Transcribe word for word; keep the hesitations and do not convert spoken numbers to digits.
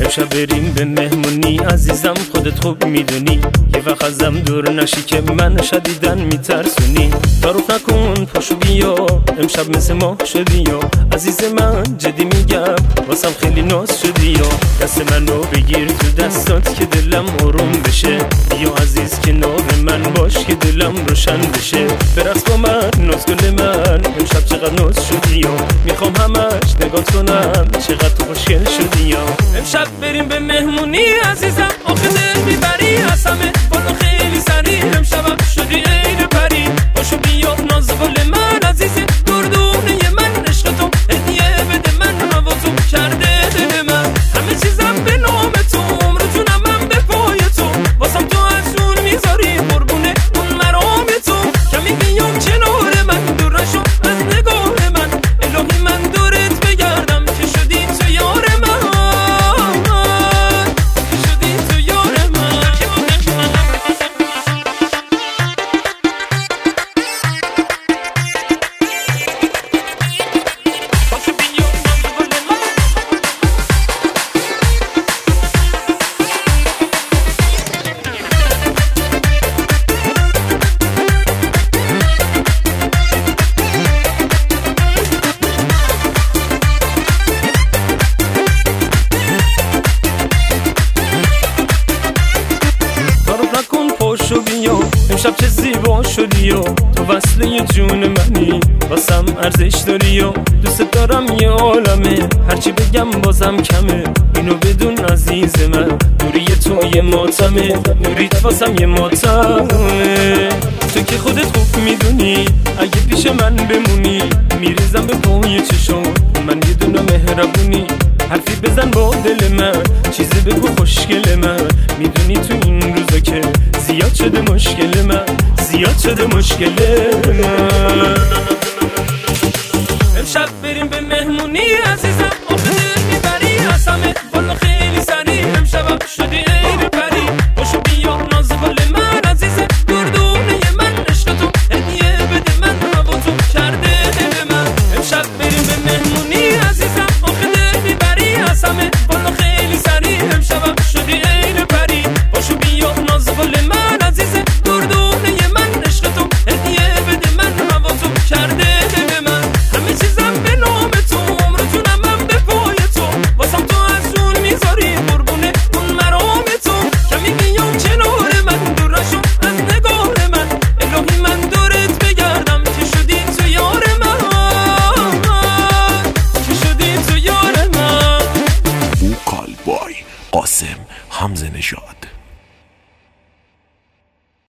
امشب بریم به مهمونی عزیزم خودت خوب میدونی یه وقت ازم دور نشی که من شدیدن میترسونی تعارف نکن پاشو بیا امشب مثل ماه شدی یا عزیز من جدی میگم واسم خیلی ناز شدی یا دست منو بگیر تو دستات که دلم آروم بشه بیا عزیز کنار من باش که دلم روشن بشه برقص با من ناز گل من امشب چقدر ناز شدی یا میخوام همش نگات کنم چقدر خوشگل شدی یا امشب بریم به مهمونی عزیزم آخه دل میبری از همه بالا خیلی سریع امشبم شدی عین پری باشو بیا ناز گل من عزیزی دردونه من عشق تو هدیه بده من نوازو کرده دل من همه چیزم به نام تو عمر جونم من به پای تو واسم تو از جون میذاری قربونه اون مرام تو کمی بیام کنار من دور نشو از نگاه من الهی من دورت بگردم که شدی تو یار من شدی تو یار من پاشو بیا امشب چه زیبا شدی و تو وصله جون منی واسم ارزش داری و دوست دارم یه عالمه هرچی بگم بازم کمه اینو بدون عزیز من نوری تو یه ماتمه نوریت واسم یه ماتمه تو که خودت خوب میدونی اگه پیش من بمونی میریزم به پای چشم من یه دونه مهربونی حرفی بزن با دل من چیزی بگو خوشگل من میدونی تو این روزا که زیاد شده مشکل من زیاد شده مشکل من امشب بریم به مهمونی عزیز